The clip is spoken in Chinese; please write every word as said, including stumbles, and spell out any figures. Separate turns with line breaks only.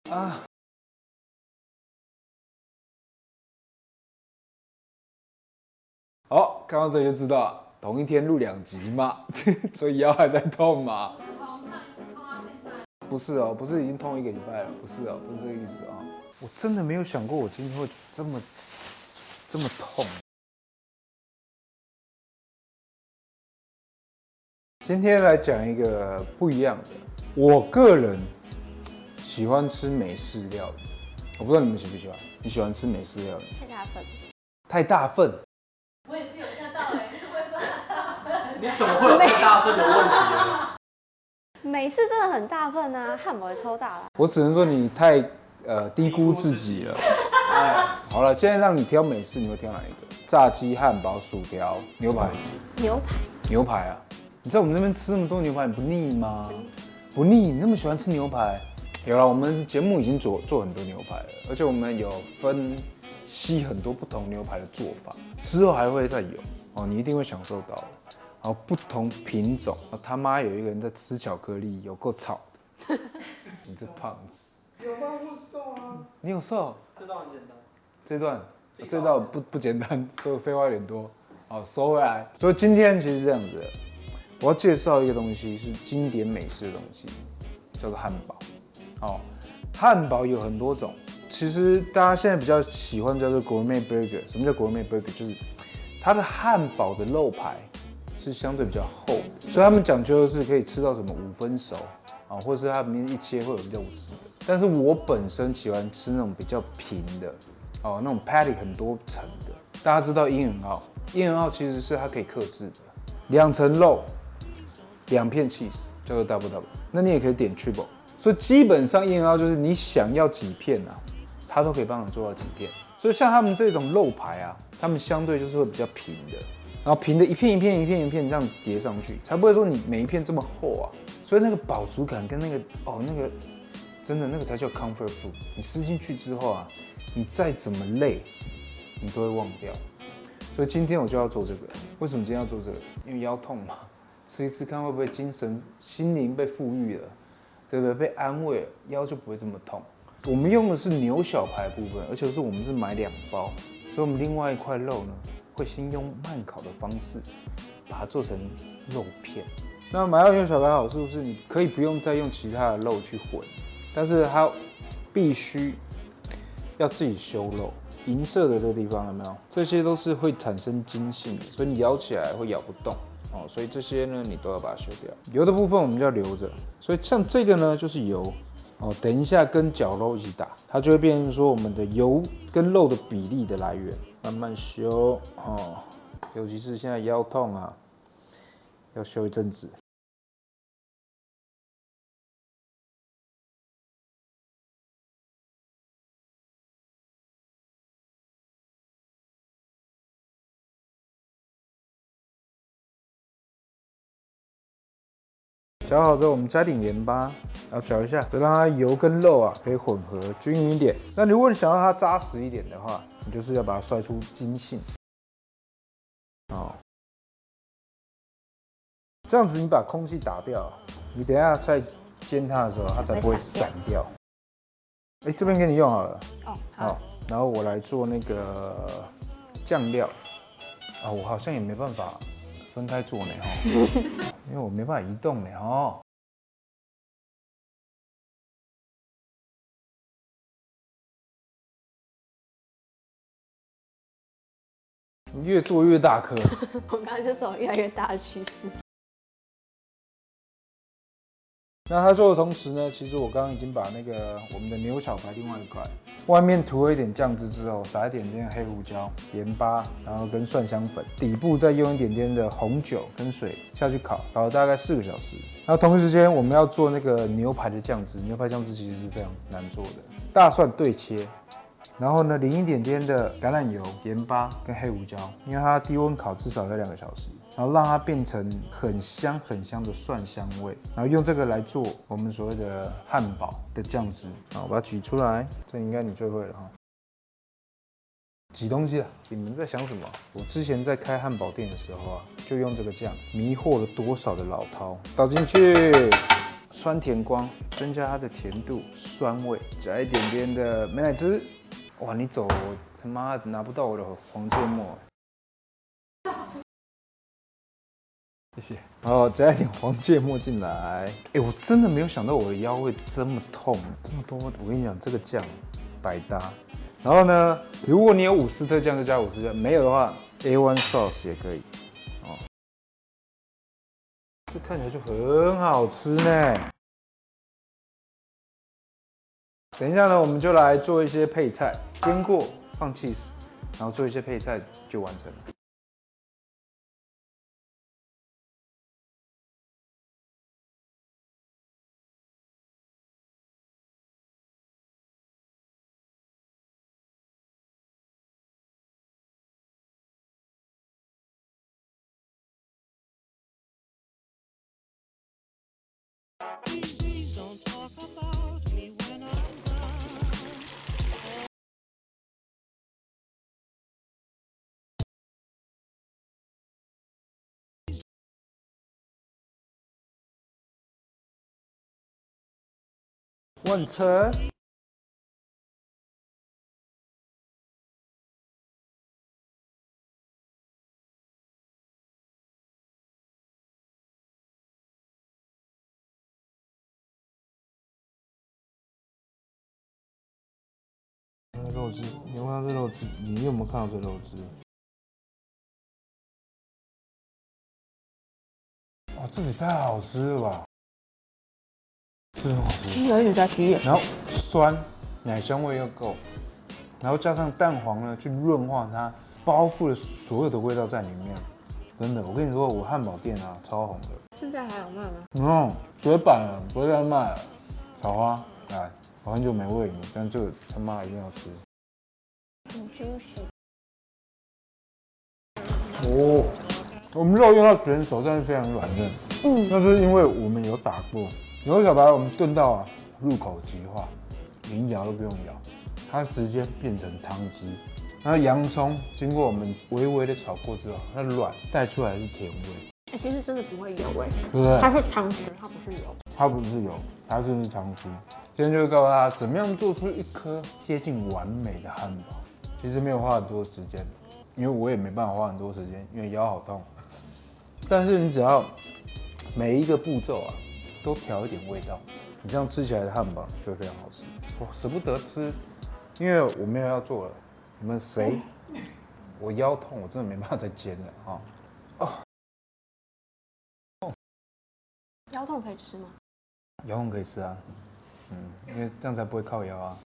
啊。好，看到这里就知道，同一天录两集嘛，所以腰还在痛嘛。从上一次痛到现在。不是哦，不是已经痛一个礼拜了，不是哦，不是这个意思啊、哦。我真的没有想过我今天会这么这么痛。今天来讲一个不一样的，我个人喜欢吃美式料理，我不知道你们喜不喜欢。你喜欢吃美式料理？
太大份。
太大份。
我也是有吓到哎、欸，你怎么会说太大份？
你怎么会有太大份的问题呢？
美式真的很大份啊，汉堡也超大了。
我只能说你太呃低估自己了。好了，现在让你挑美式，你会挑哪一个？炸鸡、汉堡、薯条、牛排。
牛排。
牛排啊！你在我们那边吃那么多牛排，你不腻吗？不腻，你那么喜欢吃牛排？有了，我们节目已经做做很多牛排了，而且我们有分析很多不同牛排的做法，之后还会再有哦，你一定会享受到的。然后不同品种，他妈有一个人在吃巧克力，有够吵的。你这胖子。
有吗？我瘦啊。
你有瘦？
这段很简单。
这段，这段不不简单，说的废话有点多。好，收回来。所以今天其实是这样子的，我要介绍一个东西，是经典美式的东西，叫做汉堡。哦，汉堡有很多种，其实大家现在比较喜欢叫做 gourmet burger。什么叫 gourmet burger？ 就是它的汉堡的肉排是相对比较厚的，所以他们讲究的是可以吃到什么五分熟啊，或是它里面一切会有肉汁的。但是我本身喜欢吃那种比较平的，哦，那种 patty 很多层的。大家知道英恩奥，英恩奥其实是它可以克制的，两层肉，两片 cheese 叫做 double double。那你也可以点 triple。所以基本上英恩奥就是你想要几片啊，它都可以帮你做到几片。所以像他们这种肉排啊，他们相对就是会比较平的。然后平的一片一片一片一片这样叠上去，才不会说你每一片这么厚啊。所以那个饱足感跟那个哦那个真的那个才叫 comfort food。你吃进去之后啊，你再怎么累，你都会忘掉。所以今天我就要做这个。为什么今天要做这个？因为腰痛嘛，吃一吃看会不会精神心灵被富裕了，对不对？被安慰了，腰就不会这么痛。我们用的是牛小排部分，而且是我们是买两包，所以我们另外一块肉呢，会先用慢烤的方式把它做成肉片。那买到牛小排好处是，你可以不用再用其他的肉去混，但是它必须要自己修肉。银色的这个地方有没有？这些都是会产生筋性的，所以你咬起来会咬不动哦。所以这些呢，你都要把它修掉。油的部分我们就要留着，所以像这个呢就是油哦。等一下跟绞肉一起打，它就会变成说我们的油跟肉的比例的来源。慢慢修哦，尤其是现在腰痛啊，要修一阵子。搅好之后，我们加点盐巴，然后搅一下，再让它油跟肉啊可以混合均匀一点。那如果你想要它扎实一点的话，你就是要把它摔出筋性。哦，这样子你把空气打掉，你等一下在煎它的时候，它才不会散掉。哎，这边给你用好了。哦，好。然后我来做那个酱料。啊，我好像也没办法分开做呢哈。因为我没办法移动呢，哦。越做越大颗。
我刚刚就说越来越大的趋势。
那它做的同时呢，其实我刚刚已经把那个我们的牛小排另外一块，外面涂了一点酱汁之后，撒一点点黑胡椒、盐巴，然后跟蒜香粉，底部再用一点点的红酒跟水下去烤，烤了大概四个小时。然后同时间我们要做那个牛排的酱汁，牛排酱汁其实是非常难做的，大蒜对切。然后呢，淋一点点的橄榄油、盐巴跟黑胡椒，因为它低温烤至少要两个小时，然后让它变成很香很香的蒜香味，然后用这个来做我们所谓的汉堡的酱汁。好，我把它举出来，这应该你最会了哈。挤东西啊！你们在想什么？我之前在开汉堡店的时候啊，就用这个酱迷惑了多少的老饕。倒进去， 酸甜光，增加它的甜度、酸味，加一点点的美乃滋。哇，你走，我他妈拿不到我的黄芥末。谢谢。然后加一点黄芥末进来。哎，我真的没有想到我的腰会这么痛，这么多。我跟你讲，这个酱百搭。然后呢，如果你有伍斯特酱就加伍斯特酱，没有的话 A 一 sauce 也可以。哦，这看起来就很好吃呢。等一下呢，我们就来做一些配菜，煎过放 cheese， 然后做一些配菜就完成了。完成。肉汁，你有看到这肉汁？你有没有看到这肉汁？哇，这也太好吃了吧！这很好吃，
有一直在吃。
然后酸，奶香味又够，然后加上蛋黄呢，去润化它，包覆了所有的味道在里面。真的，我跟你说，我汉堡店啊，超红的。
现在还有卖吗？
嗯，绝版了，不会再卖了。小花，来，我很久没喂你，但这个他妈一定要吃。
很 juicy。
哦，我们肉用到卷手，但是非常软嫩。嗯，那是因为我们有打过。牛小排我们炖到啊，入口即化，连咬都不用咬，它直接变成汤汁。然后洋葱经过我们微微的炒过之后，它软带出来的是甜味。
哎、其实真的不会油哎、
对不对？
它是汤汁，它不是油。
它不是油，它就是汤汁。今天就会告诉大家怎么样做出一颗接近完美的汉堡。其实没有花很多时间，因为我也没办法花很多时间，因为腰好痛。但是你只要每一个步骤啊，都调一点味道，你这样吃起来的汉堡就会非常好吃。我舍不得吃，因为我没有要做了。你们谁？我腰痛，我真的没办法再煎了啊！哦，
腰痛可以吃吗？
腰痛可以吃啊，嗯，因为这样才不会靠腰啊。